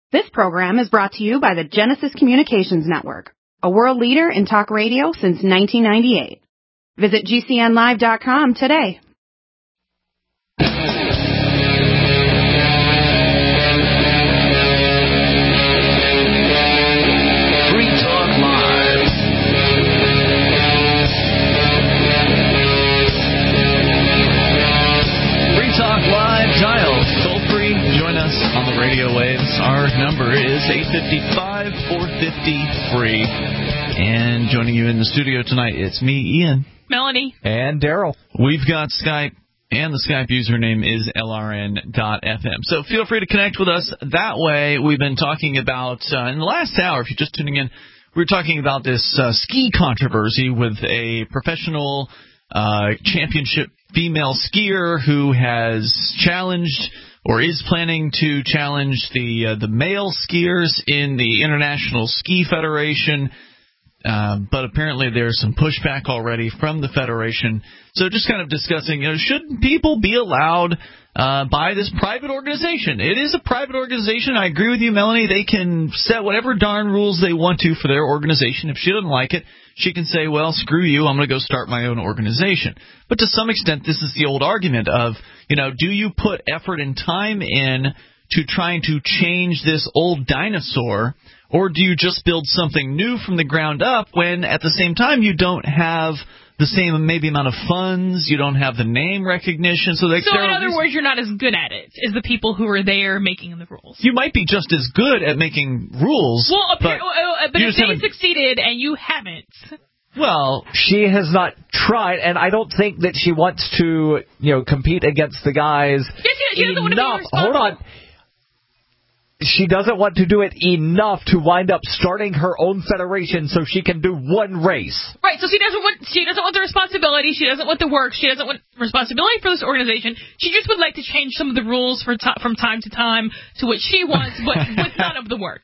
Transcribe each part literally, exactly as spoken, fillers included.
This program is brought to you by the Genesis Communications Network, a world leader in talk radio since nineteen ninety-eight. Visit G C N live dot com today. Free Talk Live. Free Talk Live, dial toll free. Join us on the radio waves. Our number is eight five five, four five zero, free. And joining you in the studio tonight, it's me, Ian. Melanie. And Daryl. We've got Skype, and the Skype username is L R N dot F M. So feel free to connect with us that way. We've been talking about, uh, in the last hour, if you're just tuning in, we were talking about this uh, ski controversy with a professional uh, championship female skier who has challenged or is planning to challenge the uh, the male skiers in the International Ski Federation. Uh, but apparently there's some pushback already from the Federation. So just kind of discussing, you know, should people be allowed uh, by this private organization? It is a private organization. I agree with you, Melanie. They can set whatever darn rules they want to for their organization. If she doesn't like it, she can say, well, screw you, I'm going to go start my own organization. But to some extent, this is the old argument of, you know, do you put effort and time in to trying to change this old dinosaur, or do you just build something new from the ground up when at the same time you don't have the same maybe amount of funds, you don't have the name recognition? So, like, so in other words, you're not as good at it as the people who are there making the rules. You might be just as good at making rules. Well, but, uh, but if they succeeded and you haven't. Well, she has not tried, and I don't think that she wants to, you know, compete against the guys yes, she, she doesn't want to be responsible. Hold on. She doesn't want to do it enough to wind up starting her own federation so she can do one race. Right, so she doesn't want she doesn't want the responsibility, she doesn't want the work, she doesn't want responsibility for this organization. She just would like to change some of the rules for to, from time to time to what she wants, but with none of the work.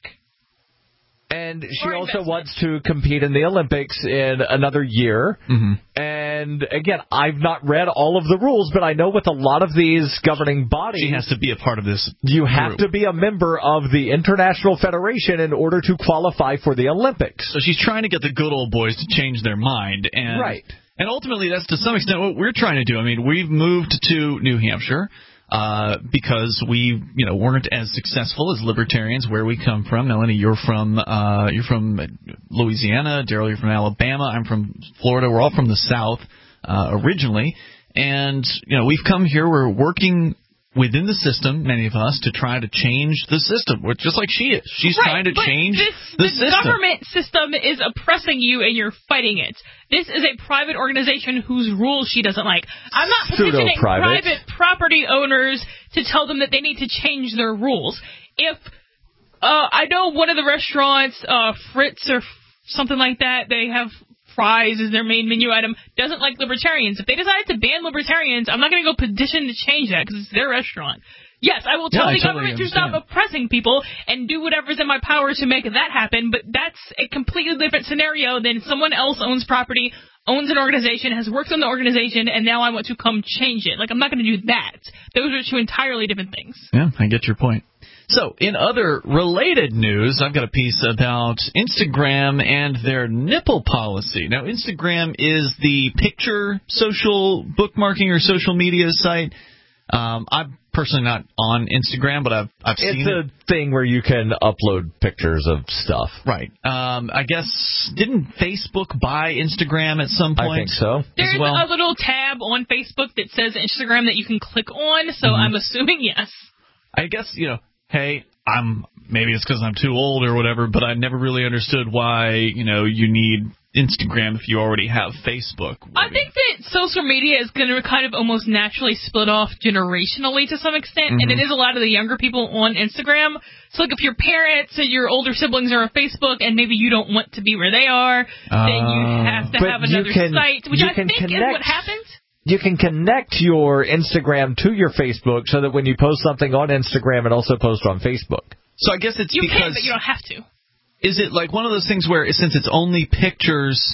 And she also wants to compete in the Olympics in another year. Mm-hmm. And, again, I've not read all of the rules, but I know with a lot of these governing bodies, she has to be a part of this You group. have to be a member of the International Federation in order to qualify for the Olympics. So she's trying to get the good old boys to change their mind. And, right. And ultimately, that's to some extent what we're trying to do. I mean, we've moved to New Hampshire. Uh, because we, you know, weren't as successful as libertarians where we come from. Melanie, you're from uh, you're from Louisiana. Daryl, you're from Alabama. I'm from Florida. We're all from the South uh, originally, and you know, we've come here. We're working within the system, many of us, to try to change the system. We're just like she is. She's right, trying to but change this, the this system. The government system is oppressing you, and you're fighting it. This is a private organization whose rules she doesn't like. I'm not petitioning private property owners to tell them that they need to change their rules. If uh, I know one of the restaurants, uh, Fritz or something like that, they have fries as their main menu item, doesn't like libertarians. If they decide to ban libertarians, I'm not going to go petition to change that because it's their restaurant. Yes, I will tell yeah, the totally government understand. to stop oppressing people and do whatever's in my power to make that happen, but that's a completely different scenario than someone else owns property, owns an organization, has worked on the organization, and now I want to come change it. Like, I'm not going to do that. Those are two entirely different things. Yeah, I get your point. So, in other related news, I've got a piece about Instagram and their nipple policy. Now, Instagram is the picture social bookmarking or social media site. Um, I'm personally not on Instagram, but I've I've seen it. It's a thing where you can upload pictures of stuff. Right. Um, I guess, didn't Facebook buy Instagram at some point? I think so. There's well? a little tab on Facebook that says Instagram that you can click on, so Mm-hmm. I'm assuming yes. I guess, you know, hey, I'm maybe it's because I'm too old or whatever, but I never really understood why, you know, you need Instagram if you already have Facebook. I think that social media is going to kind of almost naturally split off generationally to some extent, Mm-hmm. and it is a lot of the younger people on Instagram. So, like, if your parents and your older siblings are on Facebook and maybe you don't want to be where they are, uh, then you have to but have another can, site, which I think connect, is what happens. You can connect your Instagram to your Facebook so that when you post something on Instagram, it also posts on Facebook. So I guess it's you because... You can, but you don't have to. Is it like one of those things where since it's only pictures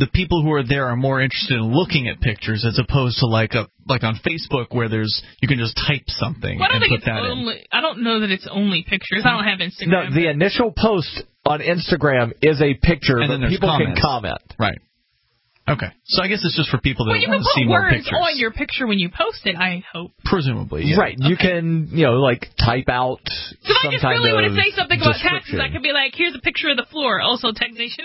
the people who are there are more interested in looking at pictures as opposed to like a like on Facebook where there's you can just type something well, I don't and think put it's that only, in. I don't know that it's only pictures. I don't have Instagram. No, the initial post on Instagram is a picture, and but then people comments. can comment. Right. Okay. So I guess it's just for people that well, you want can to see put more words pictures. on your picture when you post it, I hope. Presumably, yeah. Right. You Okay. can, you know, like type out So if some I just kind really of want to say something about taxes, description. I could be like, here's a picture of the floor. Also, taxation.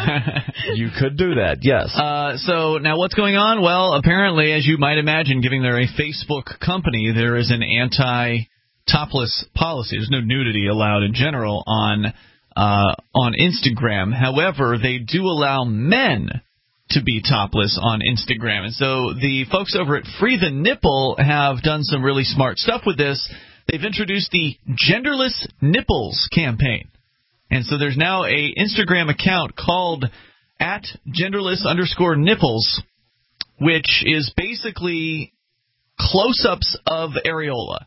You could do that, yes. Uh, so now what's going on? Well, apparently, as you might imagine, given they're a Facebook company, there is an anti-topless policy. There's no nudity allowed in general on uh, on Instagram. However, they do allow men to be topless on Instagram. And so the folks over at Free the Nipple have done some really smart stuff with this. They've introduced the Genderless Nipples campaign. And so there's now a Instagram account called at genderless underscore nipples, which is basically close-ups of areola.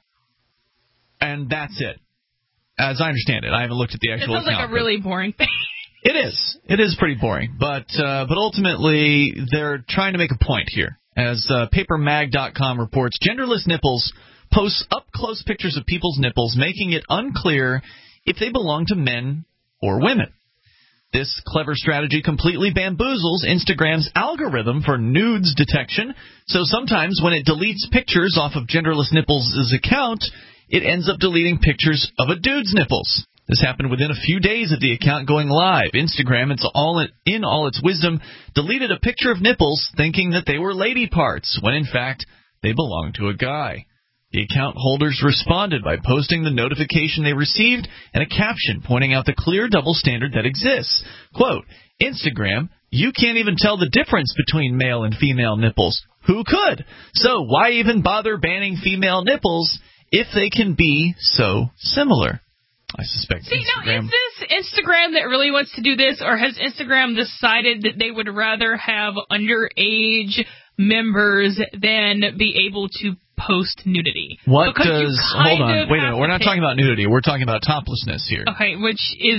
And that's it, as I understand it. I haven't looked at the actual account. It sounds account, like a really boring thing. It is. It is pretty boring. But uh, but ultimately, they're trying to make a point here. As uh, paper mag dot com reports, Genderless Nipples posts up-close pictures of people's nipples, making it unclear if they belong to men or women. This clever strategy completely bamboozles Instagram's algorithm for nudes detection, so sometimes when it deletes pictures off of Genderless Nipples' account, it ends up deleting pictures of a dude's nipples. This happened within a few days of the account going live. Instagram, it's all in, in all its wisdom, deleted a picture of nipples thinking that they were lady parts, when in fact they belonged to a guy. The account holders responded by posting the notification they received and a caption pointing out the clear double standard that exists. Quote, Instagram, you can't even tell the difference between male and female nipples. Who could? So why even bother banning female nipples if they can be so similar? I suspect See, Instagram... now, is this Instagram that really wants to do this, or has Instagram decided that they would rather have underage members than be able to post nudity? What because does... Hold on. Wait a minute. We're not pick, talking about nudity. We're talking about toplessness here. Okay, which is...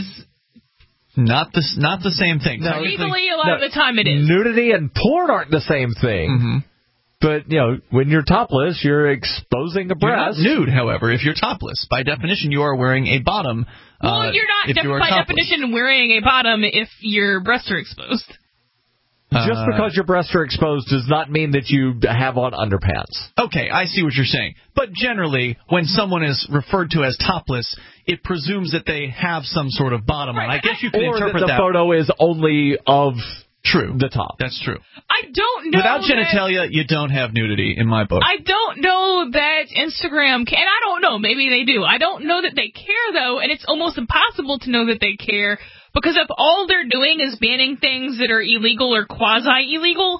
Not the, not the same thing. No, legally, a lot no, of the time it is. Nudity and porn aren't the same thing. Mm-hmm. But, you know, when you're topless, you're exposing a breast. You're not nude, however, if you're topless. By definition, you are wearing a bottom. Well, uh, you're not, if def- you are by topless. definition, wearing a bottom if your breasts are exposed. Just Uh, because your breasts are exposed does not mean that you have on underpants. Okay, I see what you're saying. But generally, when someone is referred to as topless, it presumes that they have some sort of bottom on. I guess you can or interpret that the that. photo is only of True. the top. That's true. I don't know. Without that, genitalia, you don't have nudity in my book. I don't know that Instagram can, and I don't know, maybe they do. I don't know that they care, though, and it's almost impossible to know that they care, because if all they're doing is banning things that are illegal or quasi-illegal,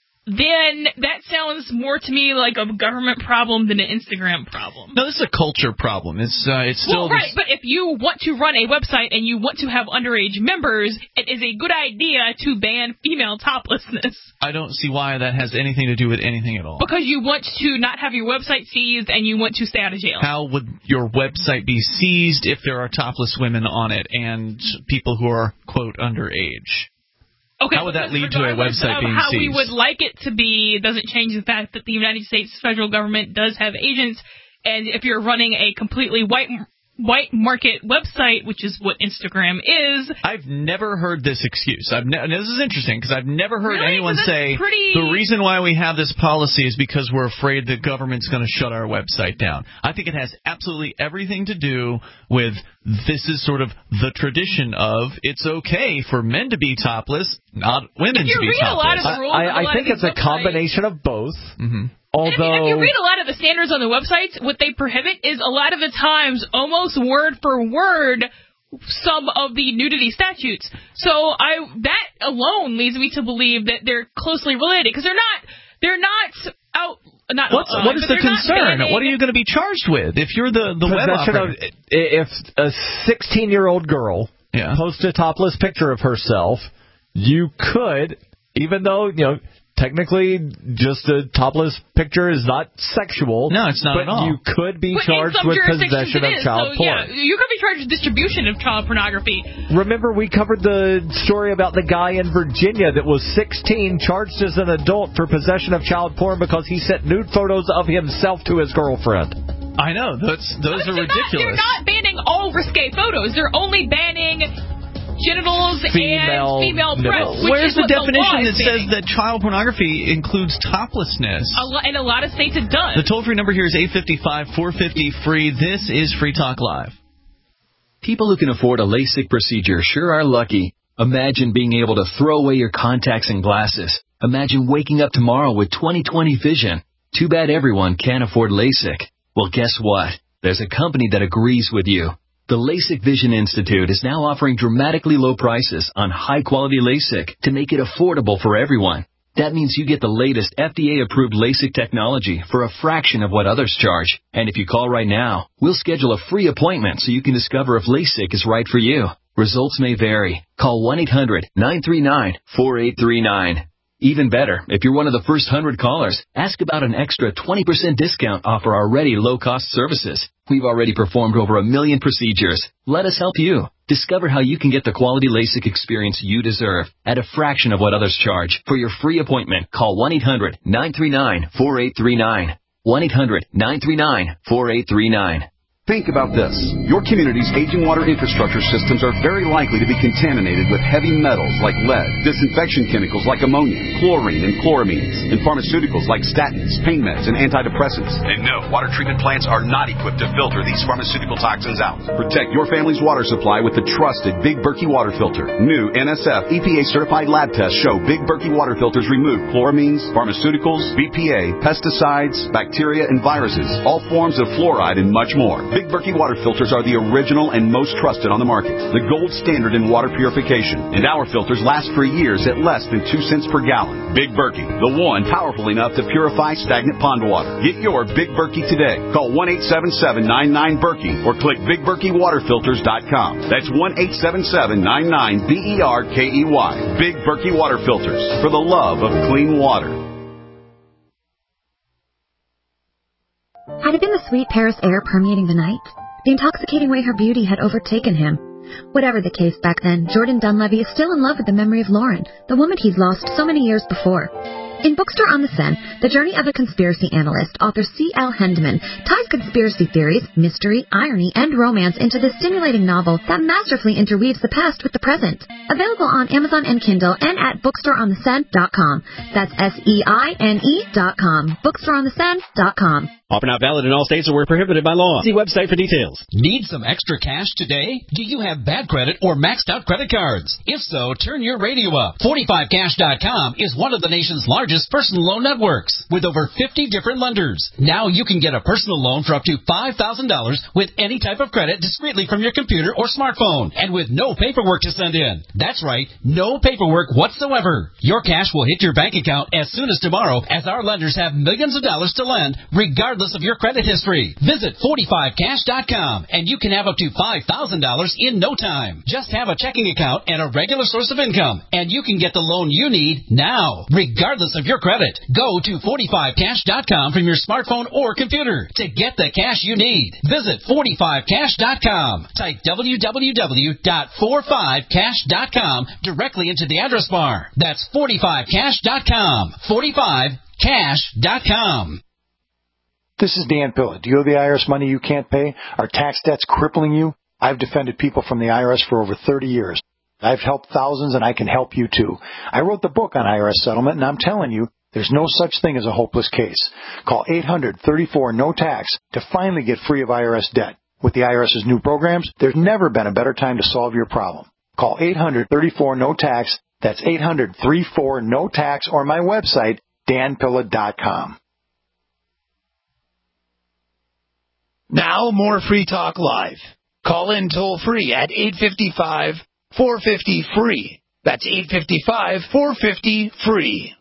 then that sounds more to me like a government problem than an Instagram problem. No, this is a culture problem. It's uh, it's still Well, right, this... but if you want to run a website and you want to have underage members, it is a good idea to ban female toplessness. I don't see why that has anything to do with anything at all. Because you want to not have your website seized and you want to stay out of jail. How would your website be seized if there are topless women on it and people who are, quote, underage? Okay, how would that lead to a website being how seized? we would like it to be doesn't change the fact that the United States federal government does have agents, and if you're running a completely white white market website, which is what Instagram is. I've never heard this excuse. I've ne- this is interesting because I've never heard really? anyone say pretty... the reason why we have this policy is because we're afraid the government's going to shut our website down. I think it has absolutely everything to do with this is sort of the tradition of it's okay for men to be topless, not women if you to be read topless. A lot of the rules I, of a I lot think of it's a websites, combination of both. Mm-hmm. Although, if you, if you read a lot of the standards on the websites, what they prohibit is a lot of the times almost word for word some of the nudity statutes. So I that alone leads me to believe that they're closely related because they're not they're not out. Not What's, outside, what is the concern? What are you going to be charged with if you're the the web operator? Of, if a sixteen-year-old girl yeah. posts a topless picture of herself, you could, even though you know technically, just a topless picture is not sexual. No, it's not but at all. you could be but charged with possession of is, child so, porn. Yeah, you could be charged with distribution of child pornography. Remember, we covered the story about the guy in Virginia that was sixteen, charged as an adult for possession of child porn because he sent nude photos of himself to his girlfriend. I know. Those, those are ridiculous. Not, they're not banning all risque photos. They're only banning genitals female and female breasts. Where's the definition the that says that child pornography includes toplessness? A lo- in a lot of states it does. The toll-free number here is eight five five, four five zero, free. This is Free Talk Live. People who can afford a LASIK procedure sure are lucky. Imagine being able to throw away your contacts and glasses. Imagine waking up tomorrow with twenty twenty vision. Too bad everyone can't afford LASIK. Well, guess what? There's a company that agrees with you. The LASIK Vision Institute is now offering dramatically low prices on high-quality LASIK to make it affordable for everyone. That means you get the latest F D A-approved LASIK technology for a fraction of what others charge. And if you call right now, we'll schedule a free appointment so you can discover if LASIK is right for you. Results may vary. Call one eight hundred, nine three nine, four eight three nine. Even better, if you're one of the first one hundred callers, ask about an extra twenty percent discount off our already low-cost services. We've already performed over a million procedures. Let us help you. Discover how you can get the quality LASIK experience you deserve at a fraction of what others charge. For your free appointment, call one eight hundred, nine three nine, four eight three nine. one eight hundred, nine three nine, four eight three nine. Think about this. Your community's aging water infrastructure systems are very likely to be contaminated with heavy metals like lead, disinfection chemicals like ammonia, chlorine and chloramines, and pharmaceuticals like statins, pain meds, and antidepressants. And no, water treatment plants are not equipped to filter these pharmaceutical toxins out. Protect your family's water supply with the trusted Big Berkey water filter. New N S F E P A-certified lab tests show Big Berkey water filters remove chloramines, pharmaceuticals, B P A, pesticides, bacteria, and viruses, all forms of fluoride, and much more. Big Berkey water filters are the original and most trusted on the market, the gold standard in water purification. And our filters last for years at less than two cents per gallon. Big Berkey, the one powerful enough to purify stagnant pond water. Get your Big Berkey today. Call one eight seven seven, nine nine, Berkey or click big berkey water filters dot com. That's one eight seven seven, nine nine, B E R K E Y. Big Berkey water filters, for the love of clean water. Had it been the sweet Paris air permeating the night? The intoxicating way her beauty had overtaken him? Whatever the case back then, Jordan Dunleavy is still in love with the memory of Lauren, the woman he'd lost so many years before. In Bookstore on the Seine, the journey of a conspiracy analyst, author C L Hendeman ties conspiracy theories, mystery, irony, and romance into this stimulating novel that masterfully interweaves the past with the present. Available on Amazon and Kindle and at bookstore on the seine dot com. That's S E I N E dot com. bookstore on the seine dot com. Offer not valid in all states or where prohibited by law. See website for details. Need some extra cash today? Do you have bad credit or maxed out credit cards? If so, turn your radio up. forty-five cash dot com is one of the nation's largest personal loan networks with over fifty different lenders. Now you can get a personal loan for up to five thousand dollars with any type of credit discreetly from your computer or smartphone and with no paperwork to send in. That's right, no paperwork whatsoever. Your cash will hit your bank account as soon as tomorrow, as our lenders have millions of dollars to lend regardless of your credit history. Visit forty-five cash dot com and you can have up to five thousand dollars in no time. Just have a checking account and a regular source of income and you can get the loan you need now, regardless of your credit. Go to forty-five cash dot com from your smartphone or computer to get the cash you need. Visit forty-five cash dot com. Type w w w dot forty-five cash dot com directly into the address bar. That's forty-five cash dot com. forty-five cash dot com. This is Dan Pilla. Do you owe the I R S money you can't pay? Are tax debts crippling you? I've defended people from the I R S for over thirty years. I've helped thousands, and I can help you too. I wrote the book on I R S settlement, and I'm telling you, there's no such thing as a hopeless case. Call eight hundred, thirty-four, no tax to finally get free of I R S debt. With the IRS's new programs, there's never been a better time to solve your problem. Call eight hundred, thirty-four, no tax. That's eight hundred, thirty-four, no tax, or my website, dan pilla dot com. Now more Free Talk Live. Call in toll free at eight five five, four five zero, free. That's eight five five, four five zero, free.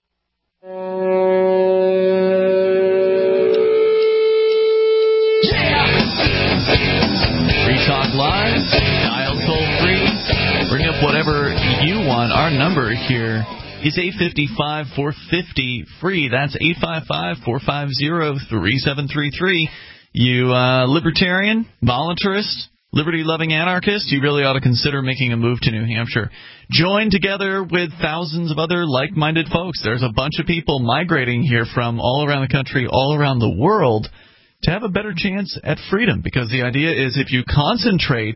Free Talk Live, dial toll free, bring up whatever you want. Our number here is eight five five, four five zero, free. That's eight five five, four five zero, three seven three three. You uh, libertarian, voluntarist, liberty-loving anarchist, you really ought to consider making a move to New Hampshire. Join together with thousands of other like-minded folks. There's a bunch of people migrating here from all around the country, all around the world, to have a better chance at freedom. Because the idea is if you concentrate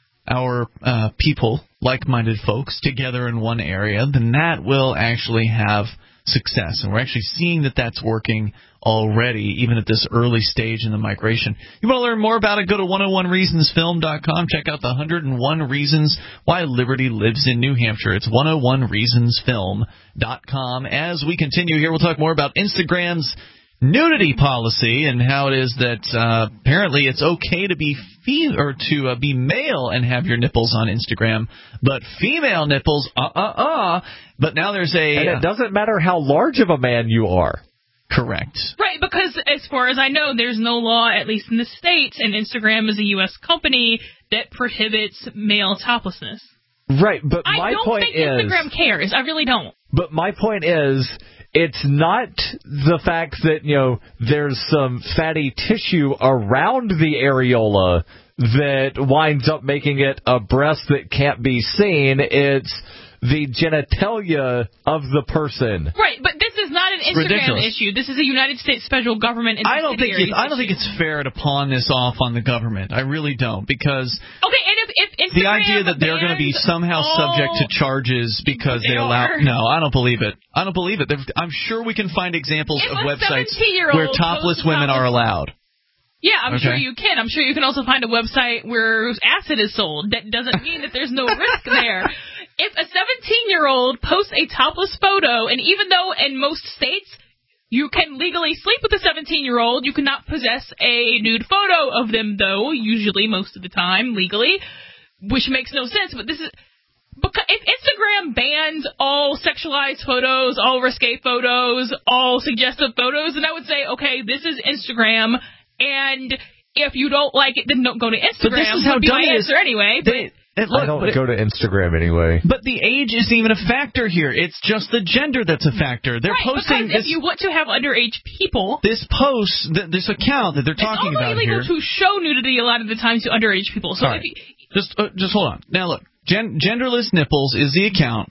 our uh, people, like-minded folks, together in one area, then that will actually have success. And we're actually seeing that that's working already, even at this early stage in the migration. You want to learn more about it? Go to one oh one reasons film dot com. Check out the one hundred one reasons why liberty lives in New Hampshire. It's one oh one reasons film dot com. As we continue here, we'll talk more about Instagram's nudity policy and how it is that uh, apparently it's okay to be fe- or to uh, be male and have your nipples on Instagram, but female nipples, uh uh uh. But now there's a and it doesn't matter how large of a man you are. Correct. Right, because as far as I know, there's no law, at least in the States, and Instagram is a U S company that prohibits male toplessness. Right, but I my don't point think is, Instagram cares. I really don't. But my point is, it's not the fact that, you know, there's some fatty tissue around the areola that winds up making it a breast that can't be seen. It's the genitalia of the person. Right, but this is not an Instagram Ridiculous. issue. This is a United States federal government and I don't think it, I don't issue. think it's fair to pawn this off on the government. I really don't, because okay, and if, if Instagram the idea that they're going to be somehow all, subject to charges because they, they allow are. no, I don't believe it. I don't believe it. They've, I'm sure we can find examples if of websites where topless women topless, are allowed. Yeah, I'm okay. sure you can. I'm sure you can also find a website where acid is sold. That doesn't mean that there's no risk there. If a seventeen-year-old posts a topless photo, and even though in most states you can legally sleep with a seventeen-year-old, you cannot possess a nude photo of them, though, usually, most of the time, legally, which makes no sense. But this is... Because if Instagram bans all sexualized photos, all risque photos, all suggestive photos, then I would say, okay, this is Instagram, and if you don't like it, then don't go to Instagram. But this is how would be dumb my it is. answer anyway. But They, it, look, I don't but go to Instagram anyway. But the age isn't even a factor here. It's just the gender that's a factor. They're right, posting because this, if you want to have underage people, this post, th- this account that they're talking it's about illegal here. to show nudity a lot of the times to underage people. So All if right. you, just uh, just hold on. Now look, gen- genderless nipples is the account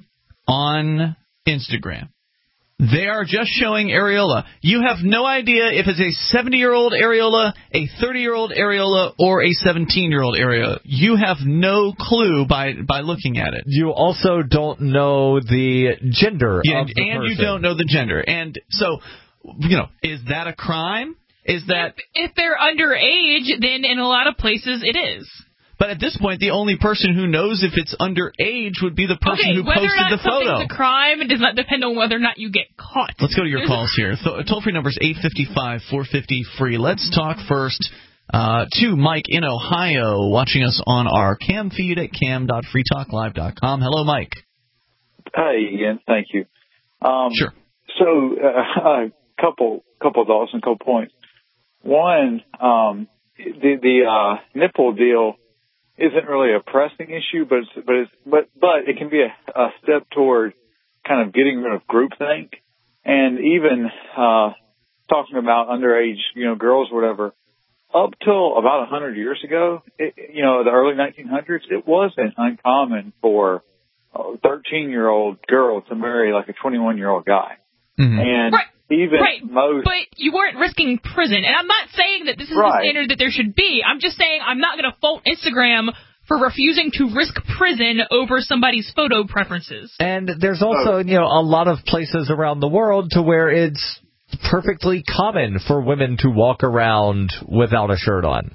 on Instagram. They are just showing areola. You have no idea if it's a seventy-year-old areola, a thirty-year-old areola, or a seventeen-year-old areola. You have no clue by, by looking at it. You also don't know the gender Yeah, of the and person. you don't know the gender. And so, you know, is that a crime? Is that... If, if they're underage, then in a lot of places it is. But at this point, the only person who knows if it's underage would be the person okay, who posted the photo. Whether or not something's a crime, it does not depend on whether or not you get caught. Let's go to your There's calls here. Th- toll-free number is eight five five, four five zero, free. Let's talk first uh, to Mike in Ohio, watching us on our cam feed at cam dot free talk live dot com. Hello, Mike. Hi, Ian. Thank you. Um, sure. So uh, a couple couple thoughts and a couple points. One, um, the, the uh, nipple deal isn't really a pressing issue, but it's, but it's, but but it can be a, a step toward kind of getting rid of groupthink, and even uh, talking about underage, you know, girls or whatever. Up till about a hundred years ago, it, you know, the early nineteen hundreds, it wasn't uncommon for a thirteen-year-old girl to marry like a twenty-one-year-old guy, mm-hmm. and right. even right. most. But you weren't risking prison, and I'm not saying that this is right. the standard that there should be. I'm just saying I'm not going to fault Instagram for refusing to risk prison over somebody's photo preferences. And there's also, you know, a lot of places around the world to where it's perfectly common for women to walk around without a shirt on.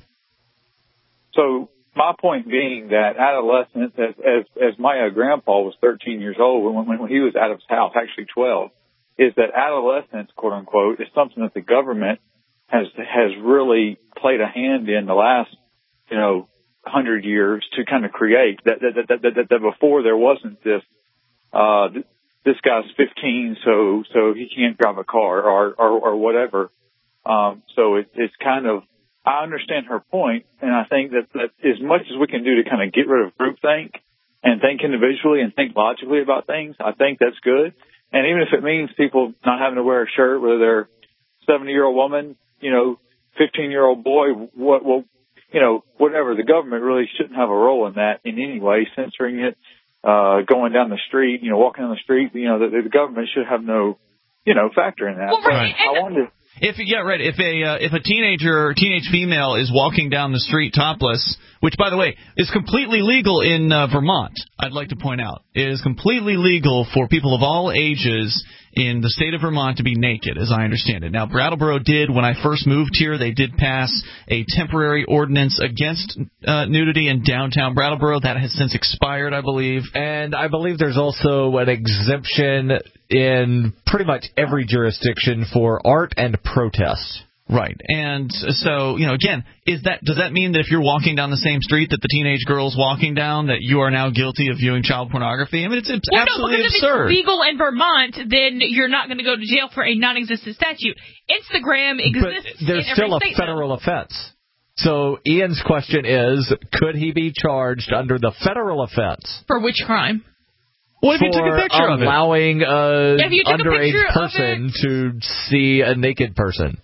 So my point being that adolescence, as as, as my uh, grandpa was thirteen years old when, when when he was out of his house, actually twelve, is that adolescence, quote unquote, is something that the government has has really played a hand in the last, you know, hundred years to kind of create that that that that, that, that before there wasn't this. Uh, this guy's fifteen, so so he can't drive a car or or, or whatever. Um, so it, it's kind of, I understand her point, and I think that, that as much as we can do to kind of get rid of groupthink and think individually and think logically about things, I think that's good. And even if it means people not having to wear a shirt, whether they're a seventy-year-old woman, you know, fifteen-year-old boy, what, well, you know, whatever, the government really shouldn't have a role in that in any way, censoring it, uh, going down the street, you know, walking down the street, you know, the, the government should have no, you know, factor in that. Well, right. I wanted If yeah, right. If a uh, if a teenager or teenage female is walking down the street topless, which by the way is completely legal in uh, Vermont, I'd like to point out, it is completely legal for people of all ages in the state of Vermont to be naked, as I understand it. Now, Brattleboro did, when I first moved here, they did pass a temporary ordinance against uh, nudity in downtown Brattleboro. That has since expired, I believe. And I believe there's also an exemption in pretty much every jurisdiction for art and protest. Right. And so, you know, again, is that does that mean that if you're walking down the same street that the teenage girl's walking down, that you are now guilty of viewing child pornography? I mean, it's, it's well, absolutely no, because absurd. If it's legal in Vermont, then you're not going to go to jail for a non-existent statute. Instagram exists but there's in still every a state federal now. offense. So Ian's question is, could he be charged under the federal offense? For which crime? What if you took a picture of it? Allowing an yeah, underage person to see a naked person.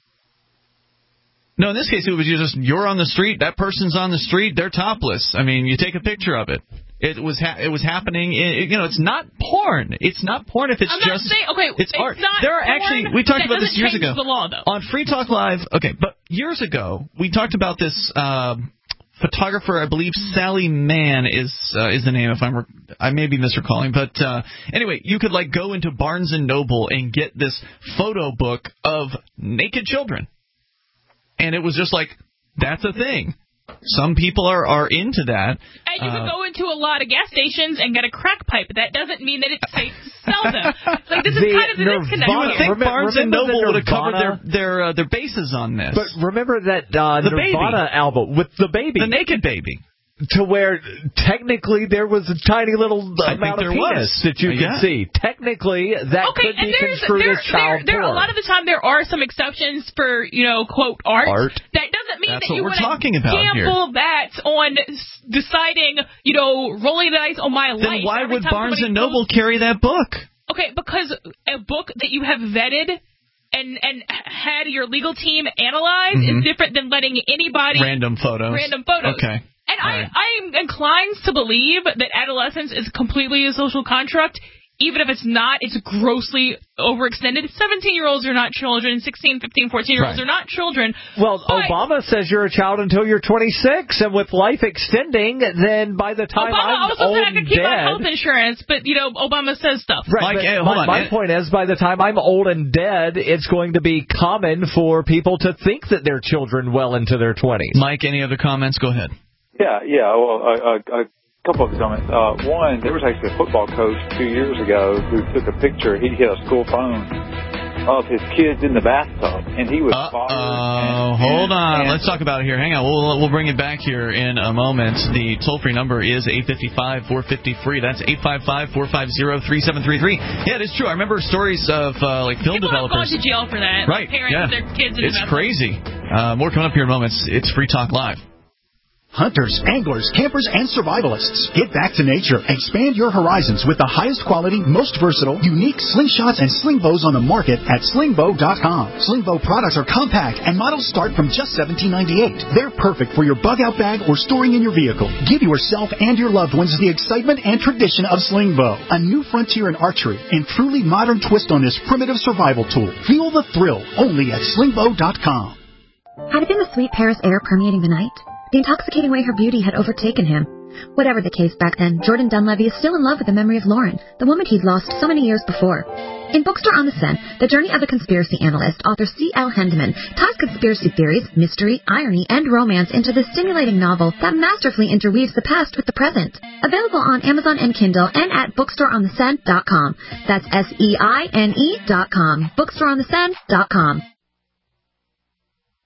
No, in this case, it was just you're on the street, that person's on the street, they're topless. I mean, you take a picture of it. It was ha- it was happening. It, you know, it's not porn. It's not porn if it's I'm not just saying, okay, it's, it's art. Not there are porn, actually we talked about this years change ago the law, though. on Free Talk Live. Okay, but years ago we talked about this. Uh, photographer, I believe Sally Mann is uh, is the name. If I'm re- I may be misrecalling, but uh, anyway, you could like go into Barnes and Noble and get this photo book of naked children, and it was just like that's a thing. Some people are, are into that. And you uh, can go into a lot of gas stations and get a crack pipe. That doesn't mean that it's safe to sell them. Like, this is the kind of the Nirvana, disconnect. You would think remember, Barnes and Noble would have covered Nirvana, their their, uh, their bases on this. But remember that uh, the Nirvana baby. album with the baby. The naked baby. To where technically there was a tiny little I amount think of there penis was. that you Yeah. could see. Technically, that okay, could be and there's, construed there, as child there, there, porn. A lot of the time there are some exceptions for, you know, quote, art. Art. That doesn't mean That's that what you we're want talking to about gamble that on s- deciding, you know, rolling the dice on my Then life. why every would time Barnes somebody and Noble posts- carry that book? Okay, because a book that you have vetted and and had your legal team analyze Mm-hmm. is different than letting anybody Random photos. Random photos. Okay. And All I, right. I'm inclined to believe that adolescence is completely a social construct. Even if it's not, it's grossly overextended. seventeen-year-olds are not children. sixteen, fifteen, fourteen-year-olds Right. are not children. Well, but Obama says you're a child until you're twenty-six, and with life extending, then by the time Obama I'm also old said I and could keep my dead, health insurance, but, you know, Obama says stuff. right? Mike, but eh, hold my, on. my point is, by the time I'm old and dead, it's going to be common for people to think that they're children well into their twenties. Mike, any other comments? Go ahead. Yeah, yeah. Well, a, a, a couple of comments. Uh, one, there was actually a football coach two years ago who took a picture. He hit a school phone of his kids in the bathtub, and he was Uh fired. oh, hold on. Let's talk about it here. Hang on. We'll we'll bring it back here in a moment. The toll free number is eight five five, four five zero, free. That's eight five five, four five zero, three seven three three. Yeah, it is true. I remember stories of uh, like film People developers. have gone to jail for that. Right. Parents Yeah. with their kids in It's the bathtub. crazy. Uh, more coming up here in moments. It's Free Talk Live. Hunters, anglers, campers, and survivalists. Get back to nature. Expand your horizons with the highest quality, most versatile, unique slingshots and sling bows on the market at sling bow dot com. Sling bow products are compact and models start from just seventeen ninety-eight. They're perfect for your bug out bag or storing in your vehicle. Give yourself and your loved ones the excitement and tradition of sling bow, a new frontier in archery and truly modern twist on this primitive survival tool. Feel the thrill only at sling bow dot com. Had it been the sweet Paris air permeating the night? The intoxicating way her beauty had overtaken him. Whatever the case back then, Jordan Dunleavy is still in love with the memory of Lauren, the woman he'd lost so many years before. In Bookstore on the Seine, the journey of a conspiracy analyst, author C L Hendeman ties conspiracy theories, mystery, irony, and romance into this stimulating novel that masterfully interweaves the past with the present. Available on Amazon and Kindle and at bookstore on the seine dot com. That's S E I N E dot com. bookstore on the seine dot com.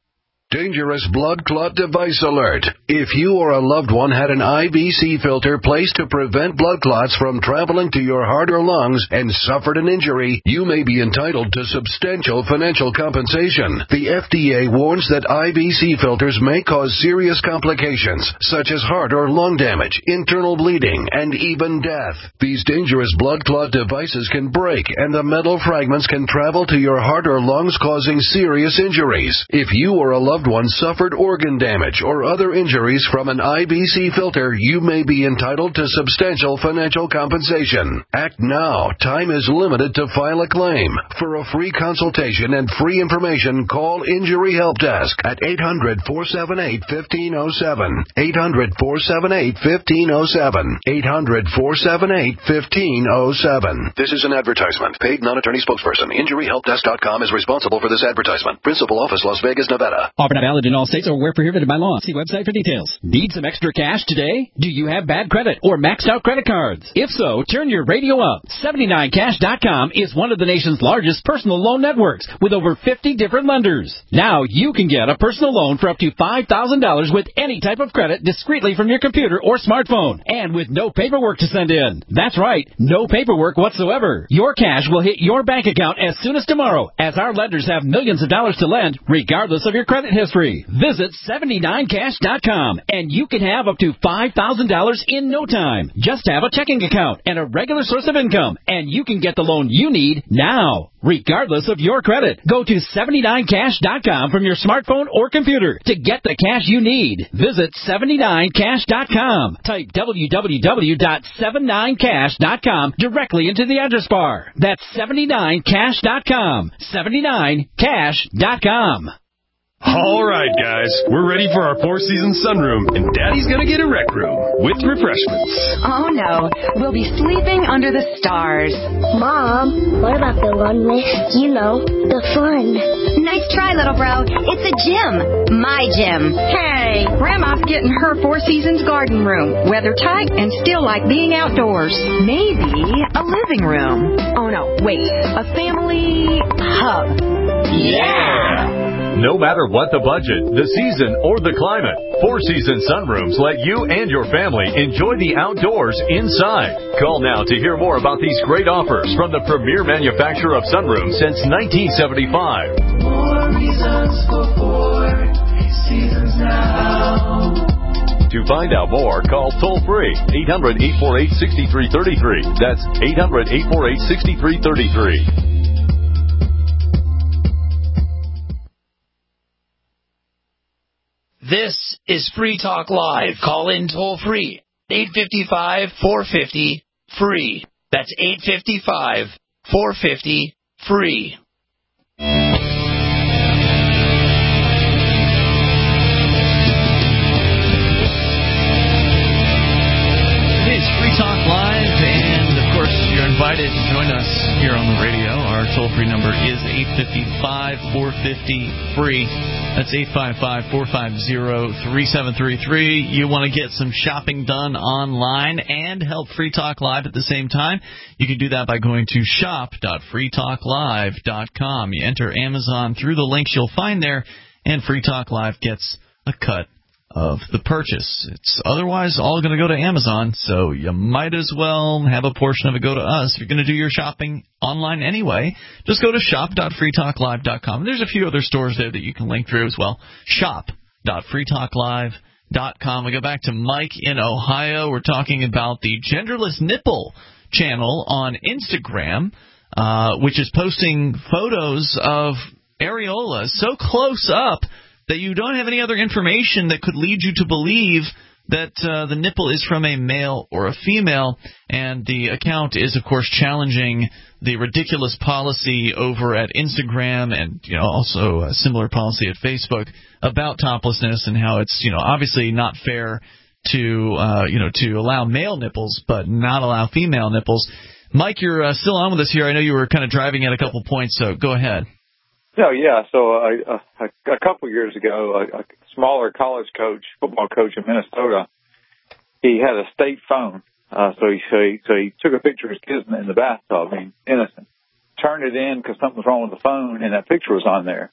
Dangerous blood clot device alert. If you or a loved one had an I B C filter placed to prevent blood clots from traveling to your heart or lungs and suffered an injury, you may be entitled to substantial financial compensation. The F D A warns that I B C filters may cause serious complications, such as heart or lung damage, internal bleeding, and even death. These dangerous blood clot devices can break, and the metal fragments can travel to your heart or lungs, causing serious injuries. If you or a loved one suffered organ damage or other injuries from an I B C filter, you may be entitled to substantial financial compensation. Act now. Time is limited to file a claim. For a free consultation and free information, call Injury Help Desk at eight hundred, four seven eight, one five zero seven. eight hundred, four seven eight, one five zero seven. eight hundred, four seven eight, one five zero seven. This is an advertisement. Paid non-attorney spokesperson. Injury Help Desk dot com is responsible for this advertisement. Principal office, Las Vegas, Nevada. Offer not valid in all states or where prohibited by law. See website for details. Need some extra cash today? Do you have bad credit or maxed out credit cards? If so, turn your radio up. seventy-nine cash dot com is one of the nation's largest personal loan networks with over fifty different lenders. Now you can get a personal loan for up to five thousand dollars with any type of credit discreetly from your computer or smartphone and with no paperwork to send in. That's right, no paperwork whatsoever. Your cash will hit your bank account as soon as tomorrow, as our lenders have millions of dollars to lend regardless of your credit history. Visit seventy-nine cash dot com and you can have up to five thousand dollars in no time. Just have a checking account and a regular source of income, and you can get the loan you need now, regardless of your credit. Go to seventy-nine cash dot com from your smartphone or computer to get the cash you need. Visit seventy-nine cash dot com. Type w w w dot seventy-nine cash dot com directly into the address bar. That's seventy-nine cash dot com. seventy-nine cash dot com. All right, guys, we're ready for our four-season sunroom, and Daddy's gonna get a rec room with refreshments. Oh, no. We'll be sleeping under the stars. Mom, what about the one with, you know, the fun? Nice try, little bro. It's a gym. My gym. Hey, Grandma's getting her Four Seasons garden room. Weather tight and still like being outdoors. Maybe a living room. Oh, no, wait. A family hub. Yeah! No matter what the budget, the season, or the climate, Four Seasons Sunrooms let you and your family enjoy the outdoors inside. Call now to hear more about these great offers from the premier manufacturer of sunrooms since nineteen seventy-five. More reasons for Four Seasons now. To find out more, call toll-free eight hundred, eight four eight, six three three three. That's eight hundred, eight four eight, six three three three. This is Free Talk Live. Call in toll free. eight five five, four five zero, free. That's eight five five, four five zero, free. It is Free Talk Live, and of course you're invited to join us here on the radio. Our toll-free number is eight five five, four five zero, free. That's eight five five, four five zero, three seven three three. You want to get some shopping done online and help Free Talk Live at the same time? You can do that by going to shop dot free talk live dot com. You enter Amazon through the links you'll find there, and Free Talk Live gets a cut of the purchase. It's otherwise all going to go to Amazon, so you might as well have a portion of it go to us. If you're going to do your shopping online anyway, just go to shop dot free talk live dot com. There's a few other stores there that you can link through as well. shop dot free talk live dot com. We go back to Mike in Ohio. We're talking about the Genderless Nipple channel on Instagram, uh, which is posting photos of areolas so close up that you don't have any other information that could lead you to believe that uh, the nipple is from a male or a female. And the account is, of course, challenging the ridiculous policy over at Instagram and, you know, also a similar policy at Facebook about toplessness and how it's, you know, obviously not fair to, uh, you know, to allow male nipples but not allow female nipples. Mike, you're uh, still on with us here. I know you were kind of driving at a couple points, so go ahead. No, yeah. So uh, a, a couple years ago, a, a smaller college coach, football coach in Minnesota, he had a state phone. Uh, so he so he, so he took a picture of his kids in the bathtub, I mean, innocent, turned it in because something was wrong with the phone, and that picture was on there.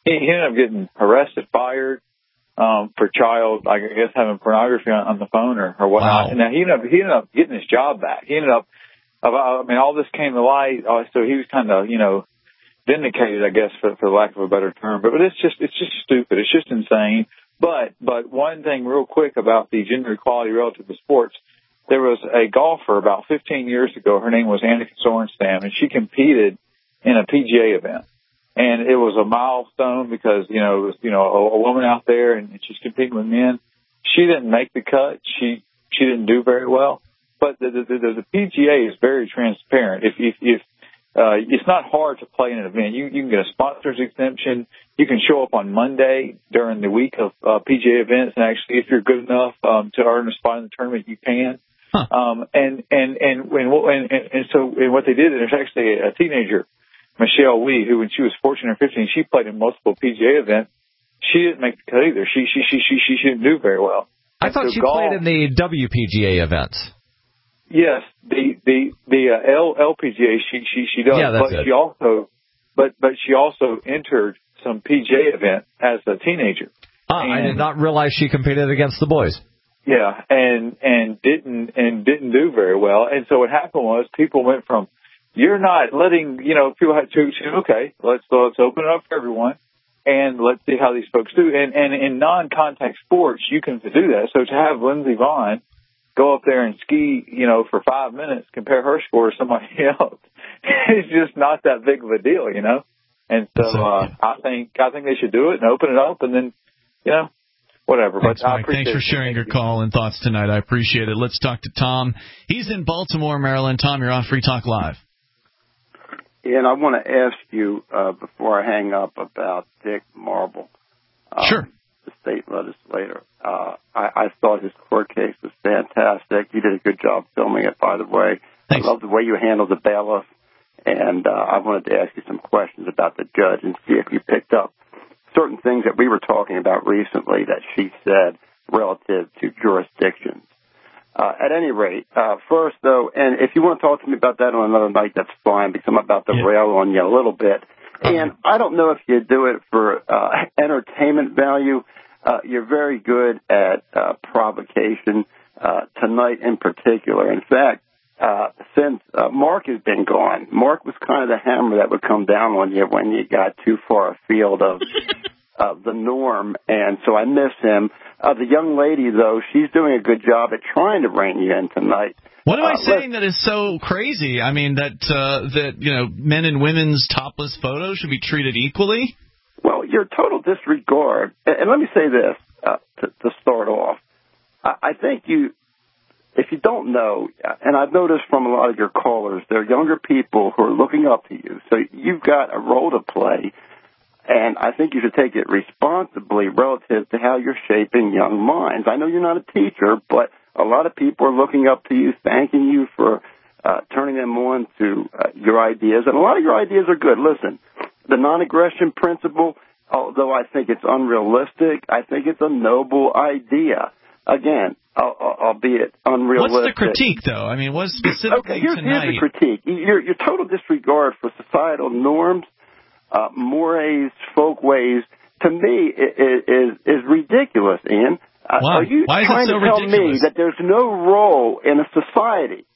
he, he ended up getting arrested, fired um, for child, I guess, having pornography on, on the phone or, or whatnot. Wow. And now he ended up he ended up getting his job back. He ended up, I mean, all this came to light. So he was kind of, you know, vindicated, I guess, for, for lack of a better term. But, but it's just it's just stupid. It's just insane. But but one thing real quick about the gender equality relative to sports. There was a golfer about fifteen years ago. Her name was Annika Sorenstam, and she competed in a P G A event. And it was a milestone because, you know, it was, you know, a, a woman out there and she's competing with men. She didn't make the cut. She she didn't do very well. But the, the, the, the P G A is very transparent. If, if, if uh, it's not hard to play in an event. You, you can get a sponsor's exemption. You can show up on Monday during the week of uh, P G A events. And actually, if you're good enough um, to earn a spot in the tournament, you can. Huh. Um, and, and, and, when, and, and so and what they did, there's actually a teenager, Michelle Lee, who when she was fourteen or fifteen, she played in multiple P G A events. She didn't make the cut either. She, she, she, she, she didn't do very well. I thought so she golf, played in the W P G A events. Yes, the, the, the uh, L, L P G A, she, she, she does. Yeah, that's but it. she also, but, but she also entered some P G A event as a teenager. Ah, and, I did not realize she competed against the boys. Yeah, and and didn't and didn't do very well. And so what happened was people went from you're not letting you know people had to okay let's let's open it up for everyone and let's see how these folks do. And and in non-contact sports you can do that. So to have Lindsey Vonn go up there and ski you know for five minutes, compare her score to somebody else, it's just not that big of a deal, you know. And so uh, I think I think they should do it and open it up and then you know. Whatever. Thanks, but Mike. Thanks for sharing your call and thoughts tonight. I appreciate it. Let's talk to Tom. He's in Baltimore, Maryland. Tom, you're on Free Talk Live. Yeah, and I want to ask you uh, before I hang up about Dick Marble, um, sure, the state legislator. Uh, I, I thought his court case was fantastic. You did a good job filming it, by the way. Thanks. I love the way you handled the bailiff, and uh, I wanted to ask you some questions about the judge and see if you picked up certain things that we were talking about recently that she said relative to jurisdictions. Uh, at any rate, uh, first, though, and if you want to talk to me about that on another night, that's fine, because I'm about to yeah. rail on you a little bit. Okay. And I don't know if you do it for uh, entertainment value. Uh, you're very good at uh, provocation, uh, tonight in particular. In fact, uh, since uh, Mark has been gone, Mark was kind of the hammer that would come down on you when you got too far afield of uh, the norm, and so I miss him. Uh, the young lady, though, she's doing a good job at trying to rein you in tonight. What am uh, I saying that is so crazy? I mean, that, uh, that you know, men and women's topless photos should be treated equally? Well, your total disregard, and, and let me say this uh, to, to start off. I, I think you... If you don't know, and I've noticed from a lot of your callers, they're younger people who are looking up to you. So you've got a role to play, and I think you should take it responsibly relative to how you're shaping young minds. I know you're not a teacher, but a lot of people are looking up to you, thanking you for uh, turning them on to uh, your ideas, and a lot of your ideas are good. Listen, the non-aggression principle, although I think it's unrealistic, I think it's a noble idea. Again, albeit unrealistic. What's the critique, though? I mean, what's specifically okay, here's, tonight? Here's the critique. Your, your total disregard for societal norms, uh, mores, folkways, to me, is, is, is ridiculous, Ian. Uh, Why? Are you Why is trying it so to tell ridiculous? me that there's no role in a society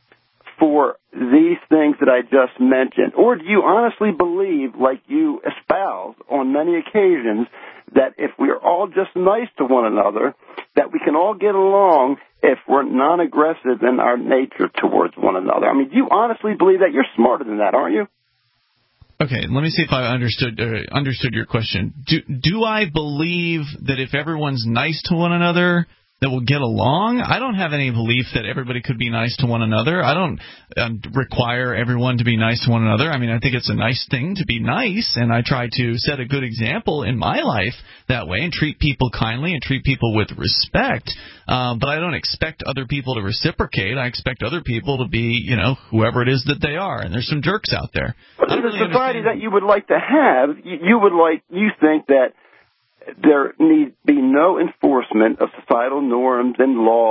for these things that I just mentioned? Or do you honestly believe, like you espouse on many occasions, that if we're all just nice to one another, that we can all get along if we're non-aggressive in our nature towards one another? I mean, do you honestly believe that? You're smarter than that, aren't you? Okay, let me see if I understood uh, understood your question. Do do I believe that if everyone's nice to one another, that we'll get along? I don't have any belief that everybody could be nice to one another. I don't um, require everyone to be nice to one another. I mean, I think it's a nice thing to be nice, and I try to set a good example in my life that way and treat people kindly and treat people with respect. Um, but I don't expect other people to reciprocate. I expect other people to be, you know, whoever it is that they are. And there's some jerks out there. But in the society that you would like to have, you, you would like, you think that there need be no enforcement of societal norms and laws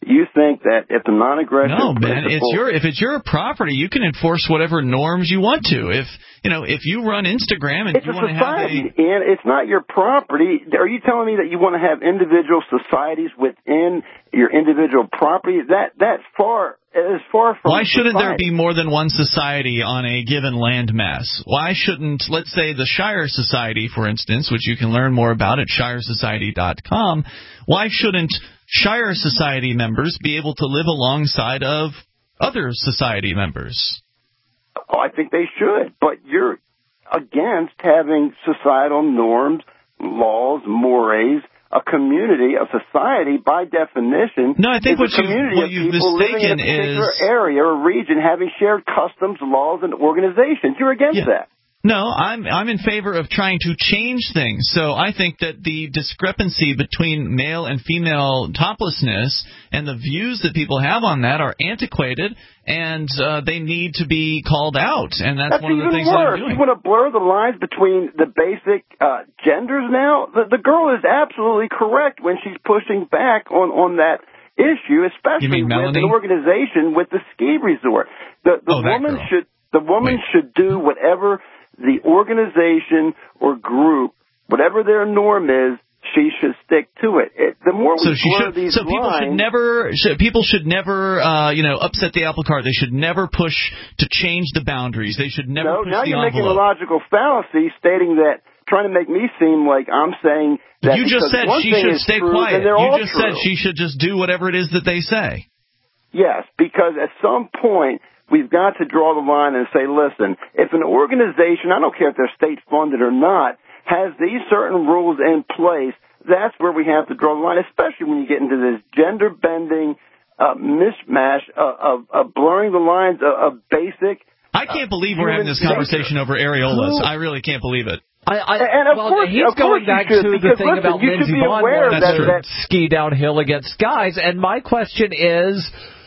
You think that if the non-aggression no, man, principle, it's your if it's your property, you can enforce whatever norms you want to. If you know, if you run Instagram and it's you a want to have a, and it's not your property. Are you telling me that you want to have individual societies within your individual property? That that's far as far from. Why shouldn't society. there be more than one society on a given landmass? Why shouldn't, let's say, the Shire Society, for instance, which you can learn more about at shire society dot com, why shouldn't Shire Society members be able to live alongside of other society members? Oh, I think they should, but you're against having societal norms, laws, mores, a community, a society, by definition. No, I think what, a community you, what of you've people living in a mistaken particular is area or region having shared customs, laws, and organizations. You're against yeah. that. No, I'm I'm in favor of trying to change things. So I think that the discrepancy between male and female toplessness and the views that people have on that are antiquated, and uh, they need to be called out. And that's, that's one of the things worse. that I'm doing. You want to blur the lines between the basic uh, genders now? The, the girl is absolutely correct when she's pushing back on, on that issue, especially with Melanie? an organization with the ski resort. The, the oh, woman girl. should the woman Wait. should do whatever the organization or group, whatever their norm is, she should stick to it. it the more we so she blur should, these so people lines, should never should, people should never uh, you know upset the apple cart. They should never push to change the boundaries. They should never no, push now the you're envelope. making a logical fallacy, stating that, trying to make me seem like I'm saying that you just said one she thing should is stay true, quiet. and they're You all just true. said she should just do whatever it is that they say. Yes, because at some point we've got to draw the line and say, listen, if an organization, I don't care if they're state-funded or not, has these certain rules in place, that's where we have to draw the line, especially when you get into this gender-bending uh, mishmash of, of, of blurring the lines of, of basic. I can't believe we're having this conversation over areolas. Who? I really can't believe it. I, I, and of well, course, he's of going course back should, to the because, thing listen, about you should Lindsey be Vonn aware wanting that, to that ski downhill against guys, and my question is,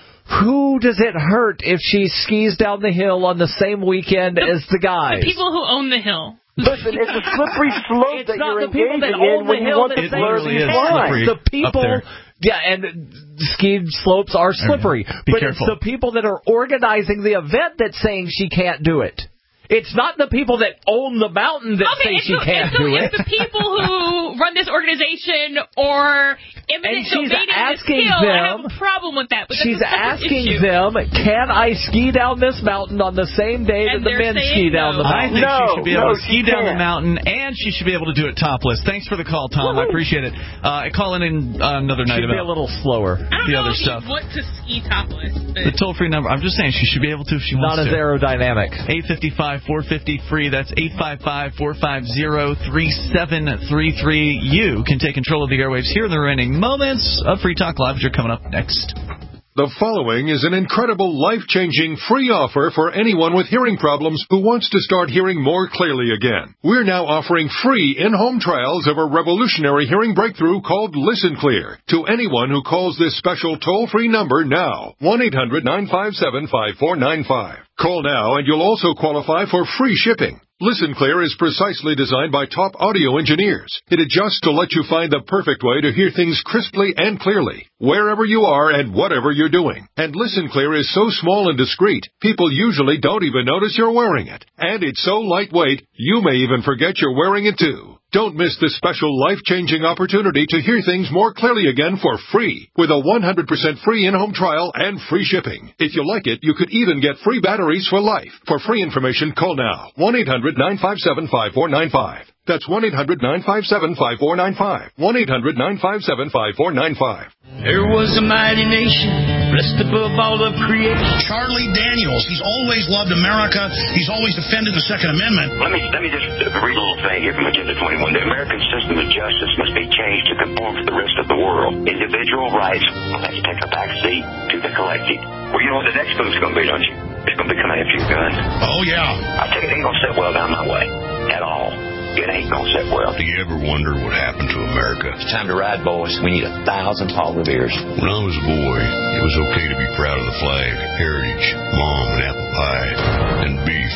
who does it hurt if she skis down the hill on the same weekend the, as the guys? The people who own the hill. Listen, it's a slippery slope it's that not you're the people engaging that own in when the you hill want to that blur literally these is lines. slippery The people, up there. yeah, and ski slopes are slippery. Be but careful. it's the people that are organizing the event that's saying she can't do it. It's not the people that own the mountain that okay, say she so, can't so do if it. the people who run this organization or eminent And she's domain in this asking hill, I have them- a problem with that. But that's She's a separate asking issue. them, can I ski down this mountain on the same day And that the they're men saying ski down no. the I mountain? think No, she should be able no, to ski she down the can't. mountain, and she should be able to do it topless. Thanks for the call, Tom. I appreciate it. Uh, calling in uh, another night She'd be a about little slower. I don't the know other if stuff. you want to ski topless. The But toll-free number. I'm just saying she should be able to if she Not wants as to. aerodynamic. eight five five, four five zero, free. That's eight five five, four five zero, three seven three three. You can take control of the airwaves here in the remaining moments of Free Talk Live, which are coming up next. The following is an incredible, life-changing free offer for anyone with hearing problems who wants to start hearing more clearly again. We're now offering free in-home trials of a revolutionary hearing breakthrough called Listen Clear to anyone who calls this special toll-free number now, one eight hundred, nine five seven, five four nine five. Call now and you'll also qualify for free shipping. Listen Clear is precisely designed by top audio engineers. It adjusts to let you find the perfect way to hear things crisply and clearly, wherever you are and whatever you're doing. And Listen Clear is so small and discreet, people usually don't even notice you're wearing it. And it's so lightweight, you may even forget you're wearing it too. Don't miss this special life-changing opportunity to hear things more clearly again for free with a one hundred percent free in-home trial and free shipping. If you like it, you could even get free batteries for life. For free information, call now, one eight hundred, nine five seven, five four nine five. That's one eight hundred, nine five seven, five four nine five. one eight hundred, nine five seven, five four nine five. There was a mighty nation, blessed above all of creation. Charlie Daniels, he's always loved America. He's always defended the Second Amendment. Let me let me just read a little thing here from Agenda twenty-one. The American system of justice must be changed to conform to the rest of the world. Individual rights will have to take a back seat to the collective. Well, you know what the next move's going to be, don't you? It's going to be coming after your gun. Oh, yeah. I tell you, it ain't going to sit well down my way at all. It ain't gonna sit well. Do you ever wonder what happened to America? It's time to ride, boys. We need a thousand Paul Revere's. When I was a boy, it was okay to be proud of the flag, heritage, mom and apple pie, and beef.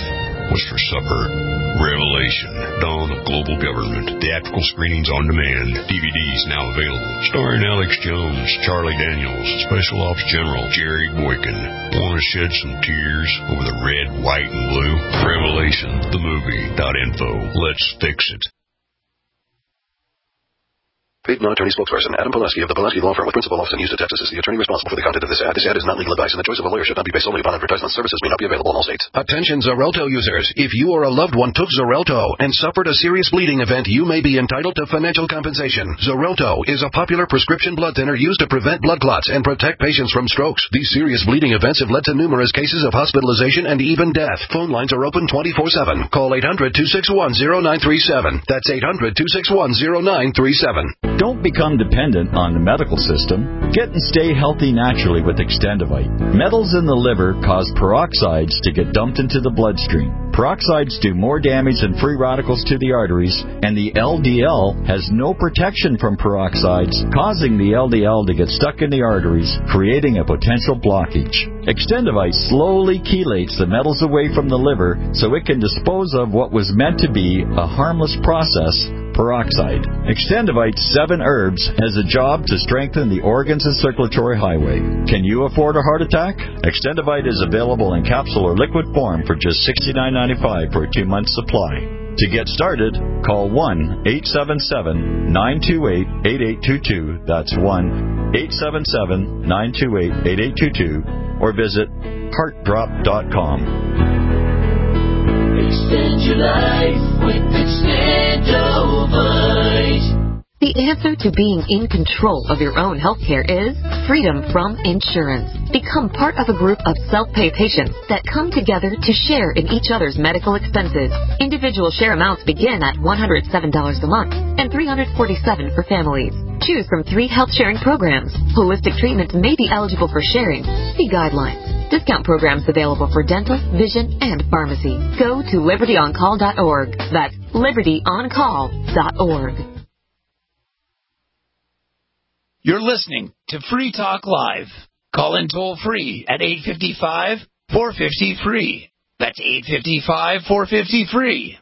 What's for supper? Revelation, Dawn of Global Government. Theatrical screenings on demand. D V Ds now available. Starring Alex Jones, Charlie Daniels, Special Ops General Jerry Boykin. Want to shed some tears over the red, white, and blue? Revelation, the movie. Info. Let's fix it. Paid non-attorney spokesperson Adam Pulaski of the Pulaski Law Firm with principal office in Houston, Texas is the attorney responsible for the content of this ad. This ad is not legal advice, and the choice of a lawyer should not be based solely upon advertisement. Services may not be available in all states. Attention Xarelto users. If you or a loved one took Xarelto and suffered a serious bleeding event, you may be entitled to financial compensation. Xarelto is a popular prescription blood thinner used to prevent blood clots and protect patients from strokes. These serious bleeding events have led to numerous cases of hospitalization and even death. Phone lines are open twenty-four seven. Call eight hundred, two six one, zero nine three seven. That's eight hundred, two six one, zero nine three seven. Don't become dependent on the medical system. Get and stay healthy naturally with Extendivite. Metals in the liver cause peroxides to get dumped into the bloodstream. Peroxides do more damage than free radicals to the arteries, and the L D L has no protection from peroxides, causing the L D L to get stuck in the arteries, creating a potential blockage. Extendivite slowly chelates the metals away from the liver so it can dispose of what was meant to be a harmless process, peroxide. Extendivite's seven herbs has a job to strengthen the organs and circulatory highway. Can you afford a heart attack? Extendivite is available in capsule or liquid form for just sixty-nine ninety-five for a two-month supply. To get started, call one eight seven seven, nine two eight, eight eight two two. That's one eight seven seven, nine two eight, eight eight two two. Or visit heart drop dot com. Extend your life with Extendivite. The answer to being in control of your own healthcare is freedom from insurance. Become part of a group of self-pay patients that come together to share in each other's medical expenses. Individual share amounts begin at one hundred seven dollars a month and three hundred forty-seven dollars for families. Choose from three health sharing programs. Holistic treatments may be eligible for sharing. See guidelines. Discount programs available for dental, vision, and pharmacy. Go to liberty on call dot org. That's liberty on call dot org. You're listening to Free Talk Live. Call in toll free at eight five five, four five zero, free. That's eight five five, four five zero, free.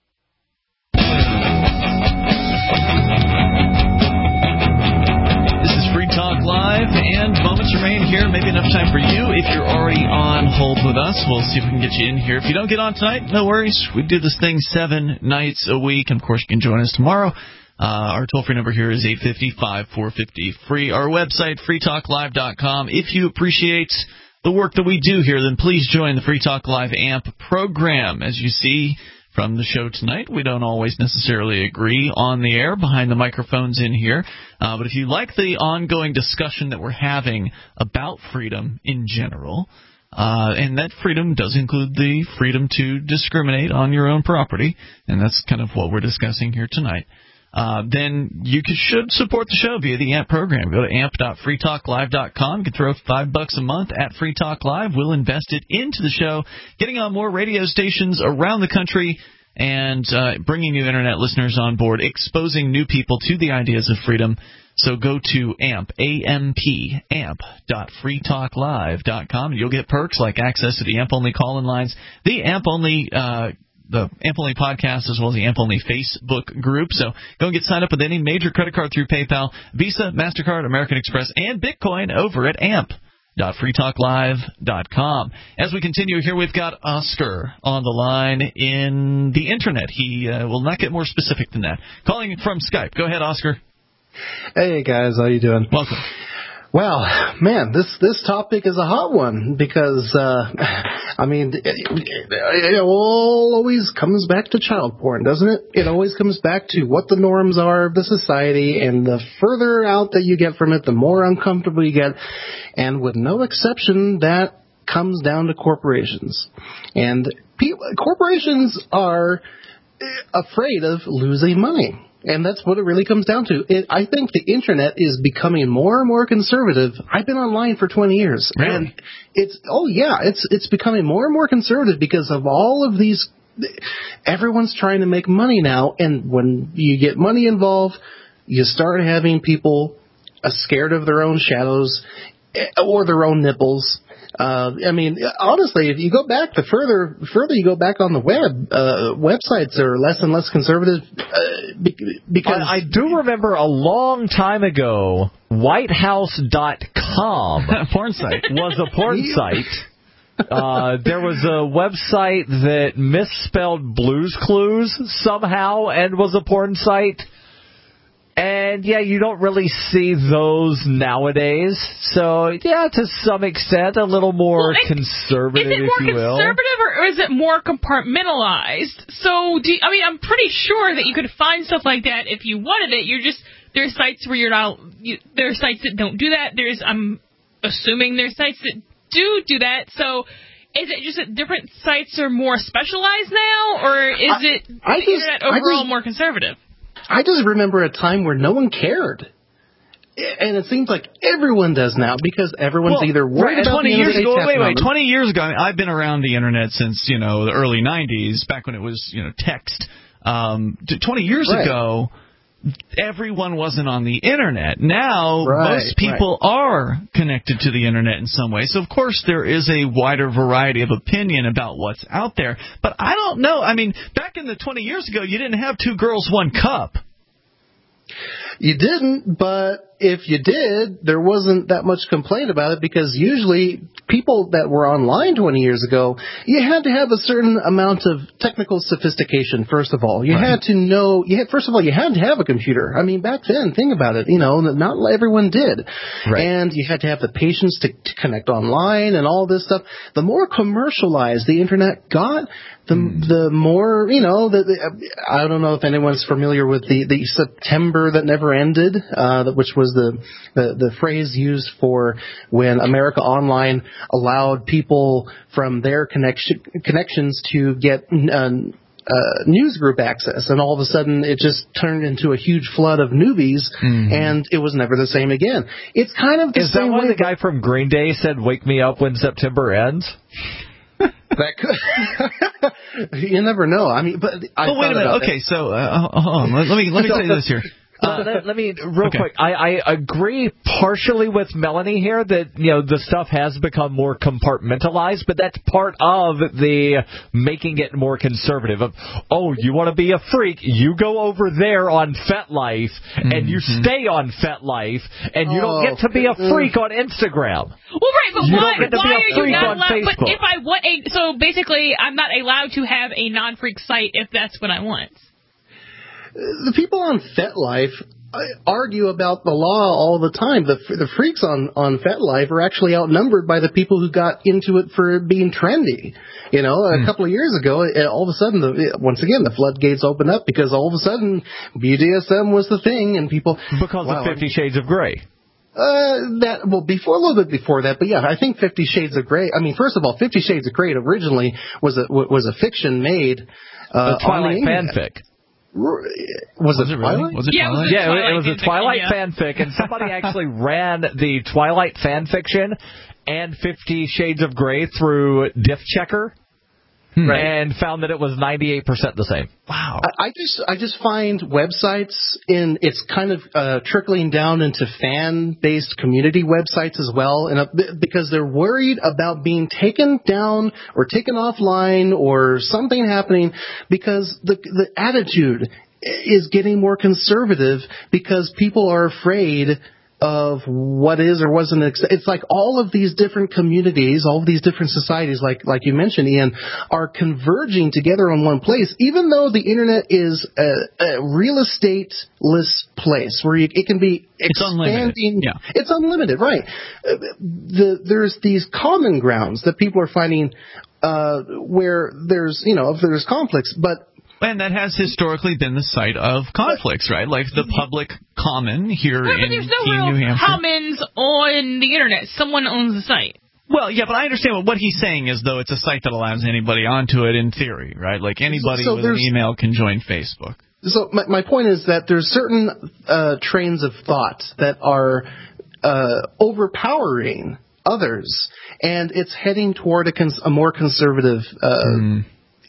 This is Free Talk Live, and moments remain here. Maybe enough time for you if you're already on hold with us. We'll see if we can get you in here. If you don't get on tonight, no worries. We do this thing seven nights a week, and of course you can join us tomorrow. Uh, our toll-free number here is eight five five, four five zero, free. Our website, free talk live dot com. If you appreciate the work that we do here, then please join the Free Talk Live A M P program. As you see from the show tonight, we don't always necessarily agree on the air behind the microphones in here. Uh, but if you like the ongoing discussion that we're having about freedom in general, Uh, and that freedom does include the freedom to discriminate on your own property, and that's kind of what we're discussing here tonight. Uh, then you could, should support the show via the A M P program. Go to amp dot free talk live dot com. You can throw five bucks a month at Free Talk Live. We'll invest it into the show, getting on more radio stations around the country and uh, bringing new Internet listeners on board, exposing new people to the ideas of freedom. So go to A M P, A M P, amp dot free talk live dot com. You'll get perks like access to the A M P-only call-in lines, the A M P-only uh the A M P-only podcast, as well as the A M P-only Facebook group. So go and get signed up with any major credit card through PayPal, Visa, MasterCard, American Express, and Bitcoin over at amp dot free talk live dot com. As we continue here, we've got Oscar on the line in the Internet. He uh, will not get more specific than that. Calling from Skype. Go ahead, Oscar. Hey, guys. How you doing? Welcome. Well, man, this this topic is a hot one because, uh, I mean, it, it all always comes back to child porn, doesn't it? It always comes back to what the norms are of the society, and the further out that you get from it, the more uncomfortable you get. And with no exception, that comes down to corporations. And people, corporations are afraid of losing money. And that's what it really comes down to. It, I think the Internet is becoming more and more conservative. I've been online for twenty years. Really? And it's, oh yeah, it's, it's becoming more and more conservative because of all of these, everyone's trying to make money now. And when you get money involved, you start having people uh, scared of their own shadows or their own nipples. Uh, I mean, honestly, if you go back, the further further you go back on the web, uh, websites are less and less conservative. Uh, because I, I do remember a long time ago, white house dot com porn site was a porn site. Uh, there was a website that misspelled Blue's Clues somehow and was a porn site. And, yeah, you don't really see those nowadays. So, yeah, to some extent, a little more well, conservative, if you will. Is it more conservative or is it more compartmentalized? So, do you, I mean, I'm pretty sure that you could find stuff like that if you wanted it. You're just, there's sites where you're not, you, there are sites that don't do that. There's, I'm assuming there's sites that do do that. So, is it just that different sites are more specialized now, or is I, it I the just, internet overall just, more conservative? I just remember a time where no one cared. And it seems like everyone does now because everyone's well, either worried right, about twenty the years ago. Wait, wait, numbers. twenty years ago. I mean, I've been around the internet since you know the early nineties, back when it was you know text. Um, twenty years right. ago, everyone wasn't on the internet. Now, right, most people right. are connected to the internet in some way. So, of course, there is a wider variety of opinion about what's out there. But I don't know. I mean, back in the twenty years ago, you didn't have Two Girls, One Cup. You didn't, but if you did, there wasn't that much complaint about it because usually people that were online twenty years ago, you had to have a certain amount of technical sophistication, first of all. You right. had to know, you had, first of all, you had to have a computer. I mean, back then, think about it, you know, not everyone did. Right. And you had to have the patience to, to connect online and all this stuff. The more commercialized the internet got, the mm. the more, you know, the, the, I don't know if anyone's familiar with the, the September that never ended, uh, which was the, the, the phrase used for when America Online allowed people from their connection, connections to get uh, uh, news group access. And all of a sudden it just turned into a huge flood of newbies, mm. and it was never the same again. It's kind of the Is same that why way the guy from Green Day said, "Wake me up when September ends"? That could. You never know. I mean, but I but wait a minute. Okay, that. so uh, hold on. Let, let me let me say this here. Uh, let, let me real okay. quick. I, I agree partially with Melanie here that you know the stuff has become more compartmentalized, but that's part of the making it more conservative. Of, oh, you want to be a freak? You go over there on FetLife mm-hmm. and you stay on FetLife, and you oh, don't get to be a freak on Instagram. Well, right, but you why? Don't get to why be a are freak you not on allowed? Facebook. But if I want a, so basically, I'm not allowed to have a non-freak site if that's what I want. The people on FetLife argue about the law all the time. The the freaks on, on FetLife are actually outnumbered by the people who got into it for being trendy. You know, a mm. couple of years ago, all of a sudden, the, once again, the floodgates opened up because all of a sudden B D S M was the thing, and people... Because wow, of Fifty Shades of Grey. Uh, that, well, before, a little bit before that, but yeah, I think Fifty Shades of Grey, I mean, first of all, Fifty Shades of Grey originally was a, was a fiction made, uh, the Twilight on the fanfic. Was, was it, it really? Twilight? Was it yeah, Twilight? It was yeah, Twilight it was a Twilight fanfiction, fanfic, yeah. and somebody actually ran the Twilight fanfiction and Fifty Shades of Grey through Diff Checker. Hmm. And found that it was ninety-eight percent the same. Wow. I, I just I just find websites in it's kind of uh, trickling down into fan-based community websites as well, and uh, because they're worried about being taken down or taken offline or something happening because the the attitude is getting more conservative because people are afraid of what is or wasn't. It's like all of these different communities, all of these different societies, like like you mentioned, Ian, are converging together on one place, even though the internet is a, a real estate-less place where you, it can be expanding. It's unlimited. Yeah. It's unlimited, right. Uh, the, there's these common grounds that people are finding uh, where there's, you know, if there's conflicts, but and that has historically been the site of conflicts, right? Like the public common here well, in there's no Keene, real New Hampshire. Commons on the internet. Someone owns the site. Well, yeah, but I understand what, what he's saying is, though, it's a site that allows anybody onto it in theory, right? Like anybody so with an email can join Facebook. So my, my point is that there's certain uh, trains of thought that are uh, overpowering others, and it's heading toward a, cons- a more conservative uh, mm.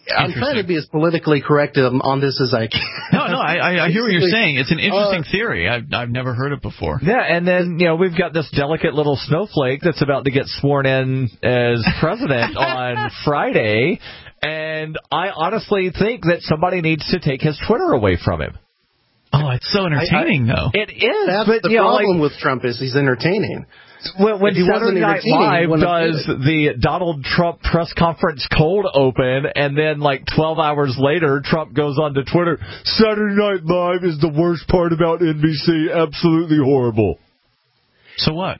I'm trying to be as politically correct um, on this as I can. No, no, I, I, I hear what you're saying. It's an interesting uh, theory. I've, I've never heard it before. Yeah, and then, you know, we've got this delicate little snowflake that's about to get sworn in as president on Friday, and I honestly think that somebody needs to take his Twitter away from him. Oh, it's so entertaining, I, I, though. It is. That's but, the problem know, like, with Trump is he's entertaining. When, when Saturday Night Live does the Donald Trump press conference cold open, and then like twelve hours later, Trump goes on to Twitter, Saturday Night Live is the worst part about N B C, absolutely horrible. So what?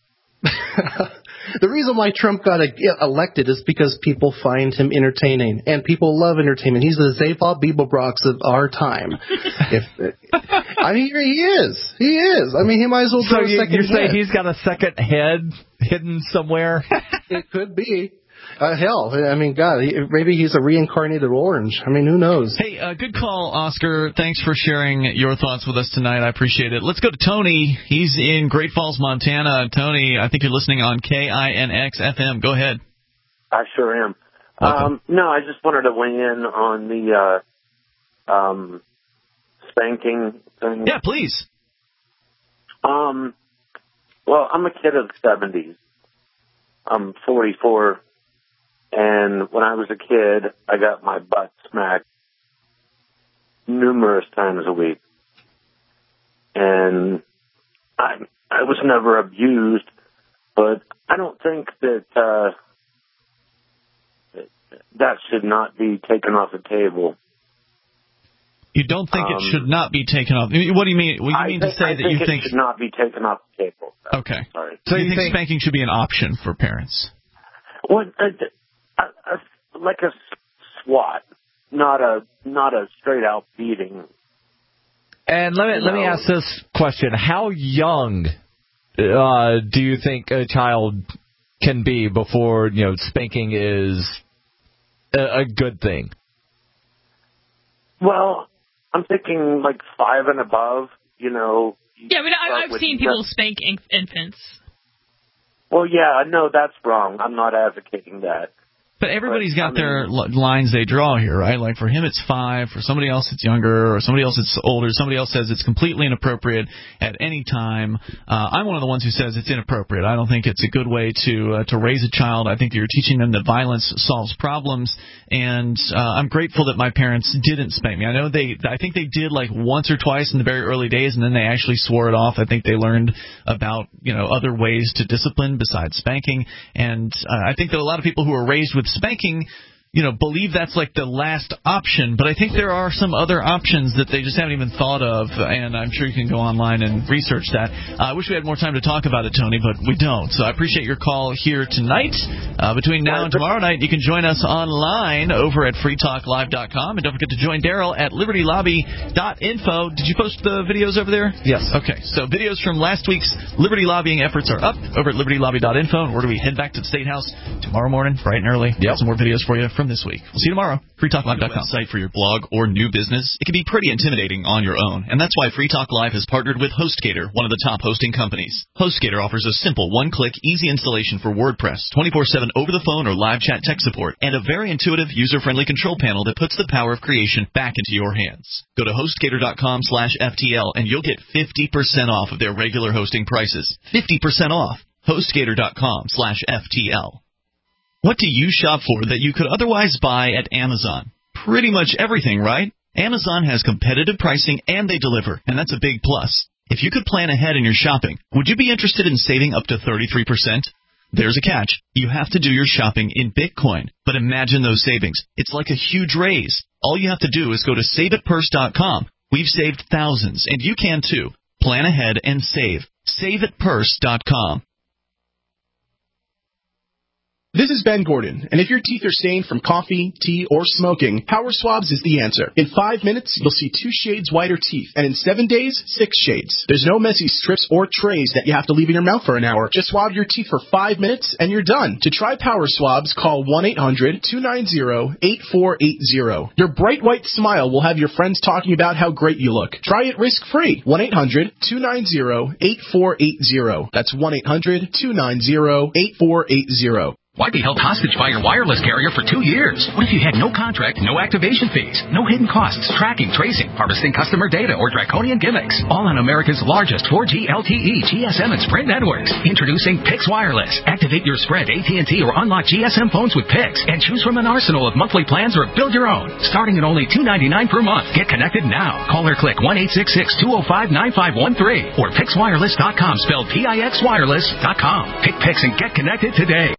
The reason why Trump got elected is because people find him entertaining, and people love entertainment. He's the Zaphod Beeblebrox of our time. if I mean, he is. He is. I mean, he might as well so go you, a second you're saying head. He's got a second head hidden somewhere? It could be. Uh, hell, I mean, God, he, maybe he's a reincarnated orange. I mean, who knows? Hey, uh, good call, Oscar. Thanks for sharing your thoughts with us tonight. I appreciate it. Let's go to Tony. He's in Great Falls, Montana. Tony, I think you're listening on K I N X F M. Go ahead. I sure am. Um, no, I just wanted to weigh in on the uh, um, spanking thing. Yeah, please. Um, well, I'm a kid of the seventies. I'm forty-four. And when I was a kid, I got my butt smacked numerous times a week. And I I was never abused, but I don't think that uh, that should not be taken off the table. You don't think um, it should not be taken off? What do you mean? What do you mean think, to say I that think you it think should not be taken off the table? Okay. Sorry. So you, you think, think spanking should be an option for parents? What? Uh, uh, uh, like a swat, not a not a straight out beating. And let me you let know. me ask this question: how young uh, do you think a child can be before you know spanking is a, a good thing? Well, I'm thinking like five and above. You know. Yeah, but I, I've seen people spank inf- infants. Well, yeah, no, that's wrong. I'm not advocating that. But everybody's got their lines they draw here, right? Like for him it's five, for somebody else it's younger, or somebody else it's older. Somebody else says it's completely inappropriate at any time. Uh, I'm one of the ones who says it's inappropriate. I don't think it's a good way to uh, to raise a child. I think you're teaching them that violence solves problems, and uh, I'm grateful that my parents didn't spank me. I know they, I think they did like once or twice in the very early days, and then they actually swore it off. I think they learned about you know other ways to discipline besides spanking, and uh, I think that a lot of people who are raised with spanking, you know, believe that's like the last option, but I think there are some other options that they just haven't even thought of, and I'm sure you can go online and research that. Uh, I wish we had more time to talk about it, Tony, but we don't. So I appreciate your call here tonight. Uh, between now and tomorrow night, you can join us online over at free talk live dot com, and don't forget to join Daryl at liberty lobby dot info. Did you post the videos over there? Yes. Okay, so videos from last week's Liberty lobbying efforts are up over at liberty lobby dot info, and where do we head back to the State House tomorrow morning, bright and early? Yep. Got some more videos for you from this week. We'll see you tomorrow. free talk live dot com. Website for your blog or new business? It can be pretty intimidating on your own, and that's why Free Talk Live has partnered with HostGator, one of the top hosting companies. HostGator offers a simple one-click, easy installation for WordPress, twenty-four seven over the phone or live chat tech support, and a very intuitive, user-friendly control panel that puts the power of creation back into your hands. Go to HostGator dot com slash F T L, and you'll get fifty percent off of their regular hosting prices. fifty percent off. HostGator dot com slash F T L. What do you shop for that you could otherwise buy at Amazon? Pretty much everything, right? Amazon has competitive pricing and they deliver, and that's a big plus. If you could plan ahead in your shopping, would you be interested in saving up to thirty-three percent? There's a catch. You have to do your shopping in Bitcoin. But imagine those savings. It's like a huge raise. All you have to do is go to save it purse dot com. We've saved thousands, and you can too. Plan ahead and save. save it purse dot com. This is Ben Gordon, and if your teeth are stained from coffee, tea, or smoking, Power Swabs is the answer. In five minutes, you'll see two shades whiter teeth, and in seven days, six shades. There's no messy strips or trays that you have to leave in your mouth for an hour. Just swab your teeth for five minutes, and you're done. To try Power Swabs, call one eight hundred two nine zero eight four eight zero. Your bright white smile will have your friends talking about how great you look. Try it risk-free. one eight hundred two nine zero eight four eight zero. That's one eight hundred two nine zero eight four eight zero. Why be held hostage by your wireless carrier for two years? What if you had no contract, no activation fees, no hidden costs, tracking, tracing, harvesting customer data, or draconian gimmicks? All on America's largest four G L T E, G S M, and Sprint networks. Introducing Pix Wireless. Activate your Sprint, A T and T, or unlock G S M phones with Pix and choose from an arsenal of monthly plans or build your own. Starting at only two dollars and ninety-nine cents per month. Get connected now. Call or click one eight six six, two oh five, nine five one three or pix wireless dot com, spelled P I X wireless dot com. Pick Pix and get connected today.